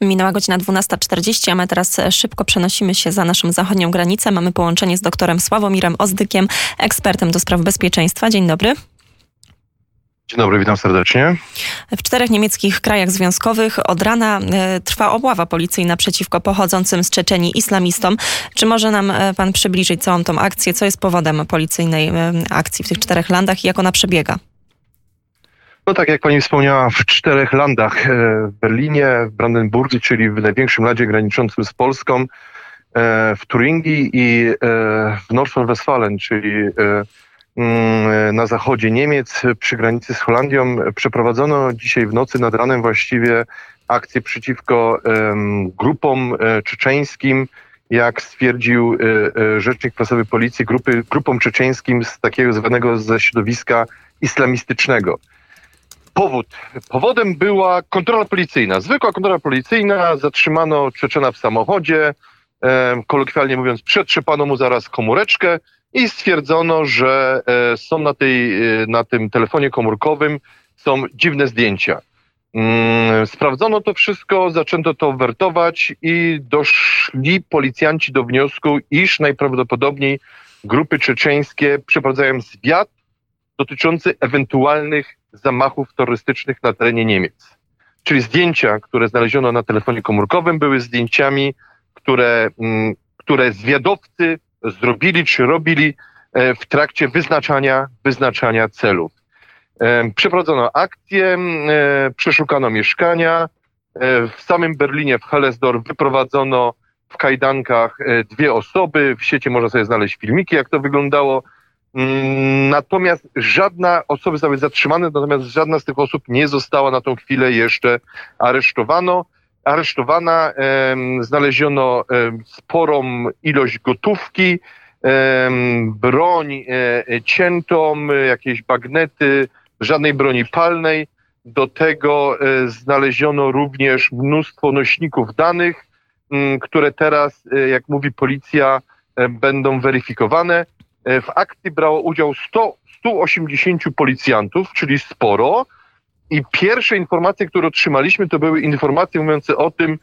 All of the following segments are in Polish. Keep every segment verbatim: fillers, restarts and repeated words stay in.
Minęła godzina dwunasta czterdzieści, a my teraz szybko przenosimy się za naszą zachodnią granicę. Mamy połączenie z doktorem Sławomirem Ozdykiem, ekspertem do spraw bezpieczeństwa. Dzień dobry. Dzień dobry, witam serdecznie. W czterech niemieckich krajach związkowych od rana e, trwa obława policyjna przeciwko pochodzącym z Czeczenii islamistom. Czy może nam e, pan przybliżyć całą tą akcję? Co jest powodem policyjnej e, akcji w tych czterech landach i jak ona przebiega? No tak, jak pani wspomniała, w czterech landach, w Berlinie, w Brandenburgii, czyli w największym landzie graniczącym z Polską, w Turingii i w Nordrhein-Westfalen, czyli na zachodzie Niemiec, przy granicy z Holandią, przeprowadzono dzisiaj w nocy nad ranem właściwie akcję przeciwko grupom czeczeńskim, jak stwierdził rzecznik prasowy policji, grupy, grupom czeczeńskim z takiego zwanego ze środowiska islamistycznego. Powód. Powodem była kontrola policyjna. Zwykła kontrola policyjna. Zatrzymano Czeczena w samochodzie. E, kolokwialnie mówiąc, przetrzepano mu zaraz komóreczkę i stwierdzono, że e, są na, tej, e, na tym telefonie komórkowym są dziwne zdjęcia. Mm, sprawdzono to wszystko, zaczęto to wertować i doszli policjanci do wniosku, iż najprawdopodobniej grupy czeczeńskie przeprowadzają zwiat dotyczący ewentualnych zamachów terrorystycznych na terenie Niemiec. Czyli zdjęcia, które znaleziono na telefonie komórkowym, były zdjęciami, które, które zwiadowcy zrobili czy robili w trakcie wyznaczania, wyznaczania celów. Przeprowadzono akcję, przeszukano mieszkania. W samym Berlinie, w Hellersdorf, wyprowadzono w kajdankach dwie osoby. W sieci można sobie znaleźć filmiki, jak to wyglądało. Natomiast żadna osoba została zatrzymana, natomiast żadna z tych osób nie została na tą chwilę jeszcze aresztowano. aresztowana. Em, znaleziono em, sporą ilość gotówki, em, broń e, ciętą, jakieś bagnety, żadnej broni palnej. Do tego e, znaleziono również mnóstwo nośników danych, m, które teraz, e, jak mówi policja, e, będą weryfikowane. W akcji brało udział sto, sto osiemdziesiąt policjantów, czyli sporo. I pierwsze informacje, które otrzymaliśmy, to były informacje mówiące o tym,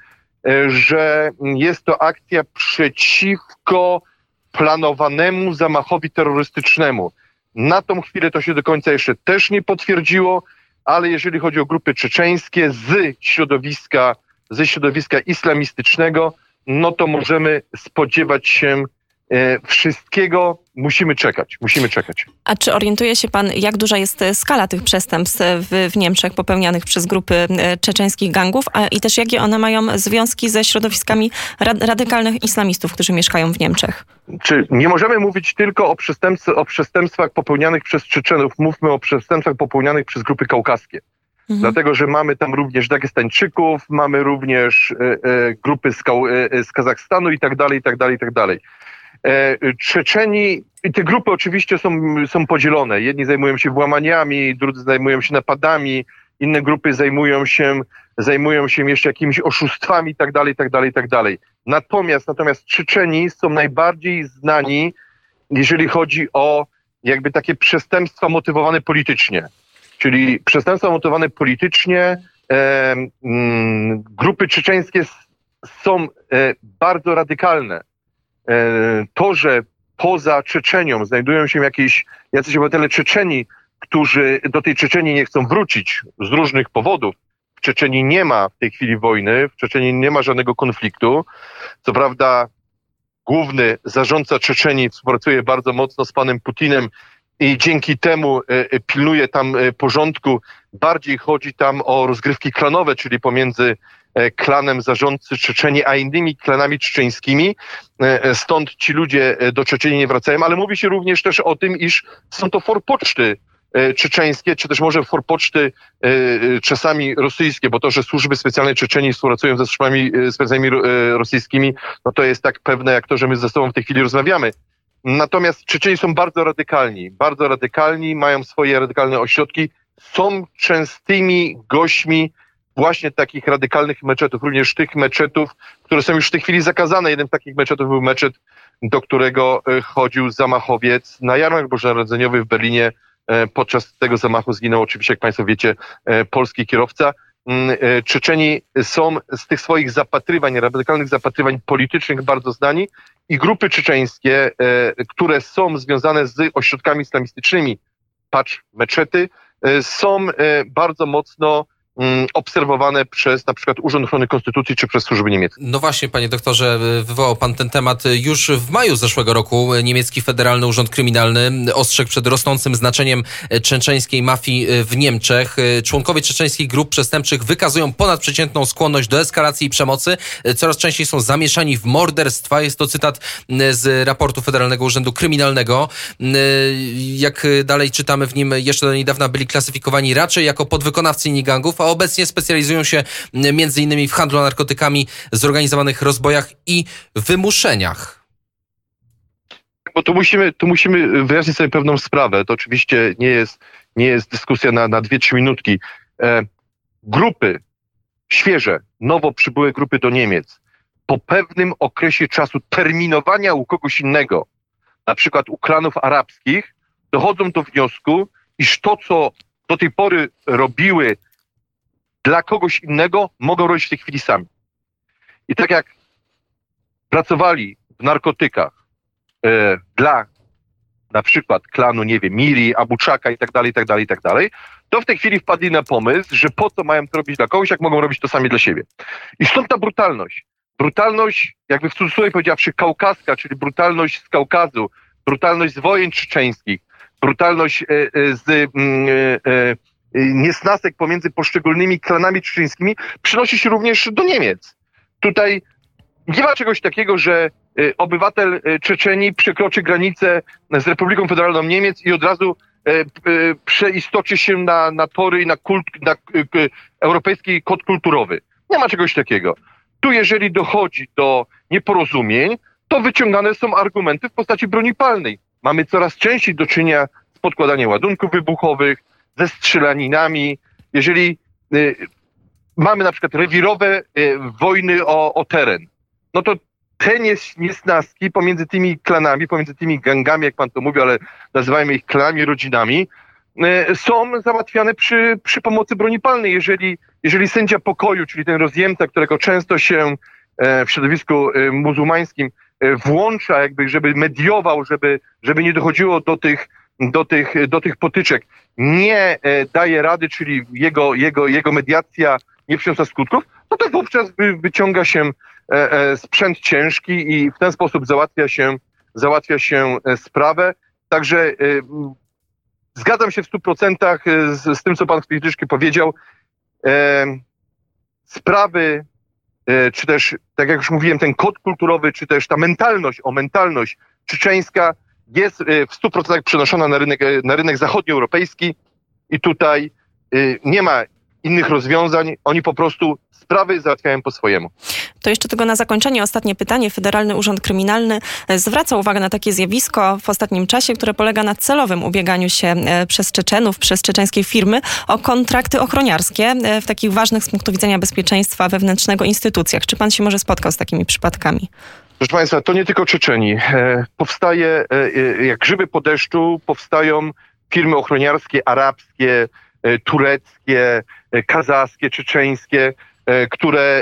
że jest to akcja przeciwko planowanemu zamachowi terrorystycznemu. Na tą chwilę to się do końca jeszcze też nie potwierdziło, ale jeżeli chodzi o grupy czeczeńskie z środowiska, ze środowiska islamistycznego, no to możemy spodziewać się E, wszystkiego. Musimy czekać, musimy czekać. A czy orientuje się pan, jak duża jest skala tych przestępstw w, w Niemczech popełnianych przez grupy czeczeńskich gangów, a i też jakie one mają związki ze środowiskami rad, radykalnych islamistów, którzy mieszkają w Niemczech? Czy nie możemy mówić tylko o, przestępstw, o przestępstwach popełnianych przez Czeczenów, mówmy o przestępstwach popełnianych przez grupy kaukaskie. Mhm. Dlatego, że mamy tam również Dagestańczyków, mamy również e, e, grupy z, Kau, e, z Kazachstanu i tak dalej, i tak dalej, i tak dalej. Czeczeni, i te grupy oczywiście są, są podzielone. Jedni zajmują się włamaniami, drudzy zajmują się napadami, inne grupy zajmują się, zajmują się jeszcze jakimiś oszustwami i tak dalej, i tak dalej, i tak dalej. Natomiast, natomiast Czeczeni są najbardziej znani, jeżeli chodzi o jakby takie przestępstwa motywowane politycznie. Czyli przestępstwa motywowane politycznie, e, m, grupy czeczeńskie są e, bardzo radykalne. To, że poza Czeczenią znajdują się jakieś jacyś obywatele Czeczeni, którzy do tej Czeczenii nie chcą wrócić z różnych powodów. W Czeczenii nie ma w tej chwili wojny, w Czeczenii nie ma żadnego konfliktu. Co prawda główny zarządca Czeczenii współpracuje bardzo mocno z panem Putinem i dzięki temu pilnuje tam porządku. Bardziej chodzi tam o rozgrywki klanowe, czyli pomiędzy klanem zarządcy Czeczenii, a innymi klanami czeczeńskimi. Stąd ci ludzie do Czeczenii nie wracają, ale mówi się również też o tym, iż są to forpoczty czeczeńskie, czy też może forpoczty czasami rosyjskie, bo to, że służby specjalne Czeczenii współpracują ze służbami specjalnymi rosyjskimi, no to jest tak pewne, jak to, że my ze sobą w tej chwili rozmawiamy. Natomiast Czeczeni są bardzo radykalni, bardzo radykalni, mają swoje radykalne ośrodki, są częstymi gośćmi właśnie takich radykalnych meczetów, również tych meczetów, które są już w tej chwili zakazane. Jeden z takich meczetów był meczet, do którego chodził zamachowiec na jarmark bożonarodzeniowy w Berlinie. Podczas tego zamachu zginął oczywiście, jak państwo wiecie, polski kierowca. Czeczeni są z tych swoich zapatrywań, radykalnych zapatrywań politycznych bardzo znani i grupy czeczeńskie, które są związane z ośrodkami islamistycznymi, patrz meczety, są bardzo mocno obserwowane przez na przykład Urząd Ochrony Konstytucji czy przez służby niemieckie. No właśnie, panie doktorze, wywołał pan ten temat. Już w maju zeszłego roku niemiecki Federalny Urząd Kryminalny ostrzegł przed rosnącym znaczeniem czeczeńskiej mafii w Niemczech. Członkowie czeczeńskich grup przestępczych wykazują ponadprzeciętną skłonność do eskalacji i przemocy. Coraz częściej są zamieszani w morderstwa. Jest to cytat z raportu Federalnego Urzędu Kryminalnego. Jak dalej czytamy w nim, jeszcze do niedawna byli klasyfikowani raczej jako podwykonawcy inni gangów, a obecnie specjalizują się między innymi w handlu narkotykami, zorganizowanych rozbojach i wymuszeniach. Bo tu musimy, tu musimy wyjaśnić sobie pewną sprawę. To oczywiście nie jest, nie jest dyskusja na, na dwie, trzy minutki. E, grupy, świeże, nowo przybyłe grupy do Niemiec, po pewnym okresie czasu terminowania u kogoś innego, na przykład u klanów arabskich, dochodzą do wniosku, iż to, co do tej pory robiły dla kogoś innego, mogą robić w tej chwili sami. I tak jak pracowali w narkotykach e, dla na przykład klanu, nie wiem, Miri, Abuczaka i tak dalej, i tak dalej, i tak dalej, to w tej chwili wpadli na pomysł, że po co mają to robić dla kogoś, jak mogą robić to sami dla siebie. I stąd ta brutalność. Brutalność, jakby w cudzysłowie powiedziawszy, kaukaska, czyli brutalność z Kaukazu, brutalność z wojen czeczeńskich, brutalność e, e, z e, e, niesnasek pomiędzy poszczególnymi klanami czeczeńskimi przynosi się również do Niemiec. Tutaj nie ma czegoś takiego, że obywatel Czeczenii przekroczy granicę z Republiką Federalną Niemiec i od razu przeistoczy się na, na tory i na, kult, na europejski kod kulturowy. Nie ma czegoś takiego. Tu jeżeli dochodzi do nieporozumień, to wyciągane są argumenty w postaci broni palnej. Mamy coraz częściej do czynienia z podkładaniem ładunków wybuchowych, ze strzelaninami. Jeżeli y, mamy na przykład rewirowe y, wojny o, o teren, no to te nies, niesnaski pomiędzy tymi klanami, pomiędzy tymi gangami, jak pan to mówi, ale nazywajmy ich klanami, rodzinami, y, są załatwiane przy, przy pomocy broni palnej. Jeżeli, jeżeli sędzia pokoju, czyli ten rozjemca, którego często się y, w środowisku y, muzułmańskim y, włącza, jakby, żeby mediował, żeby, żeby nie dochodziło do tych do tych, do tych potyczek, nie daje rady, czyli jego, jego, jego mediacja nie przyniosła skutków, no to wówczas wyciąga się sprzęt ciężki i w ten sposób załatwia się, załatwia się sprawę. Także zgadzam się w stu procentach z, z tym, co pan Chmielnicki powiedział. Sprawy, czy też, tak jak już mówiłem, ten kod kulturowy, czy też ta mentalność, o mentalność czeczeńska jest w stu procentach przenoszona na rynek, na rynek zachodnioeuropejski i tutaj nie ma innych rozwiązań. Oni po prostu sprawy załatwiają po swojemu. To jeszcze tylko na zakończenie ostatnie pytanie. Federalny Urząd Kryminalny zwraca uwagę na takie zjawisko w ostatnim czasie, które polega na celowym ubieganiu się przez Czeczenów, przez czeczeńskie firmy o kontrakty ochroniarskie w takich ważnych z punktu widzenia bezpieczeństwa wewnętrznego instytucjach. Czy pan się może spotkał z takimi przypadkami? Proszę państwa, to nie tylko Czeczeni. Powstaje, jak grzyby po deszczu, powstają firmy ochroniarskie arabskie, tureckie, kazachskie, czeczeńskie, które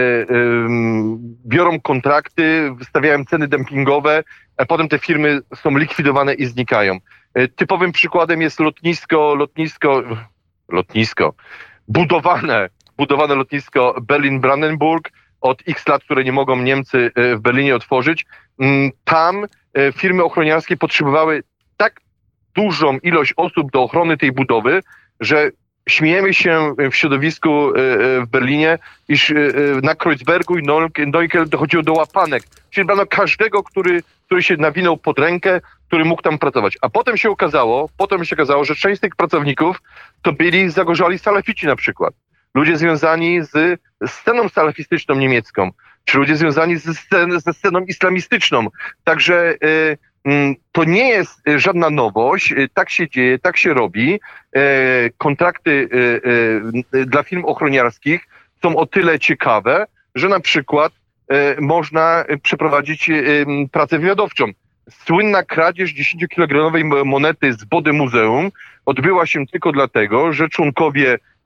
biorą kontrakty, wystawiają ceny dumpingowe, a potem te firmy są likwidowane i znikają. Typowym przykładem jest lotnisko, lotnisko, lotnisko, budowane, budowane lotnisko Berlin-Brandenburg, od X lat, które nie mogą Niemcy w Berlinie otworzyć. Tam firmy ochroniarskie potrzebowały tak dużą ilość osób do ochrony tej budowy, że śmiejemy się w środowisku w Berlinie, iż na Kreuzbergu i Neukölln dochodziło do łapanek. Czyli brano każdego, który, który się nawinął pod rękę, który mógł tam pracować. A potem się okazało, potem się okazało, że część z tych pracowników to byli zagorzali salafici na przykład. Ludzie związani z sceną salafistyczną niemiecką, czy ludzie związani ze, scen, ze sceną islamistyczną. Także y, y, to nie jest żadna nowość, y, tak się dzieje, tak się robi. Y, kontrakty y, y, dla firm ochroniarskich są o tyle ciekawe, że na przykład y, można przeprowadzić y, pracę wywiadowczą. Słynna kradzież dziesięciokilogramowej monety z Bode Muzeum odbyła się tylko dlatego, że członkowie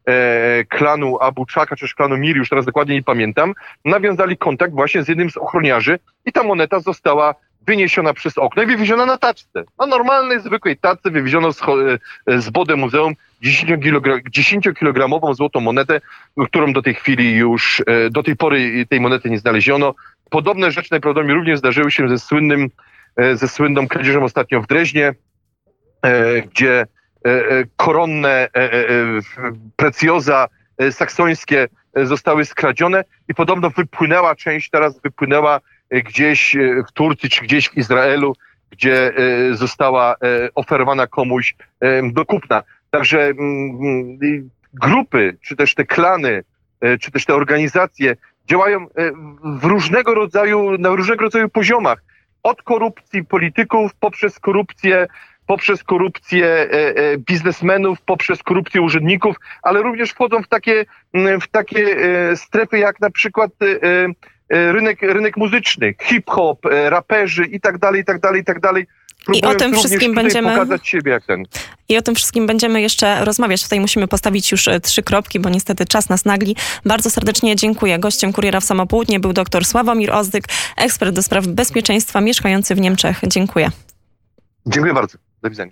e, klanu Abu Czaka, czy klanu Mir, już teraz dokładnie nie pamiętam, nawiązali kontakt właśnie z jednym z ochroniarzy i ta moneta została wyniesiona przez okno i wywieziona na taczce. Na normalnej, zwykłej tacce wywieziono z, z Bode Muzeum dziesięciokilogramową złotą monetę, którą do tej chwili już, do tej pory tej monety nie znaleziono. Podobne rzeczy najprawdopodobniej również zdarzyły się ze słynnym, ze słynną kradzieżą ostatnio w Dreźnie, gdzie koronne precjoza saksońskie zostały skradzione i podobno wypłynęła część, teraz wypłynęła gdzieś w Turcji czy gdzieś w Izraelu, gdzie została oferowana komuś do kupna. Także grupy, czy też te klany, czy też te organizacje działają w różnego rodzaju, na różnego rodzaju poziomach. Od korupcji polityków, poprzez korupcję, poprzez korupcję biznesmenów, poprzez korupcję urzędników, ale również wchodzą w takie, w takie strefy jak na przykład rynek, rynek muzyczny, hip-hop, raperzy i tak dalej, i tak dalej, i tak dalej. I o tym wszystkim będziemy pokazać siebie jak ten. I o tym wszystkim będziemy jeszcze rozmawiać. Tutaj musimy postawić już trzy kropki, bo niestety czas nas nagli. Bardzo serdecznie dziękuję. Gościem Kuriera w Samo Południe był dr Sławomir Ozdyk, ekspert do spraw bezpieczeństwa mieszkający w Niemczech. Dziękuję. Dziękuję bardzo. Do widzenia.